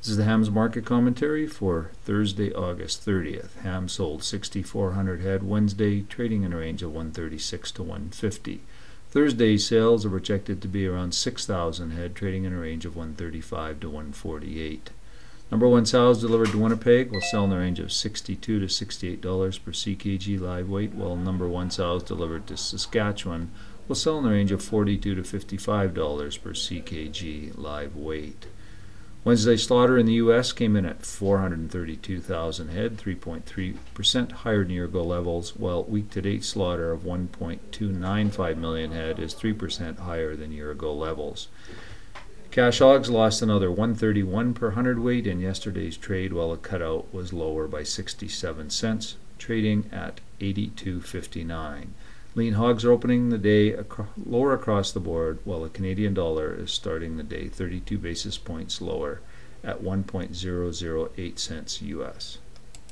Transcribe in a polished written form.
This is the Hams market commentary for Thursday, August 30th. Hams sold 6,400 head Wednesday, trading in a range of 136 to 150. Thursday sales are projected to be around 6,000 head, trading in a range of 135 to 148. Number one sows delivered to Winnipeg will sell in the range of $62 to $68 per CKG live weight, while number one sows delivered to Saskatchewan will sell in the range of $42 to $55 per CKG live weight. Wednesday slaughter in the U.S. came in at 432,000 head, 3.3% higher than year-ago levels, while week-to-date slaughter of 1.295 million head is 3% higher than year-ago levels. Cash hogs lost another 131 per hundredweight in yesterday's trade, while the cutout was lower by 67 cents, trading at 82.59. Lean hogs are opening the day lower across the board, while the Canadian dollar is starting the day 32 basis points lower at 1.008 cents U.S.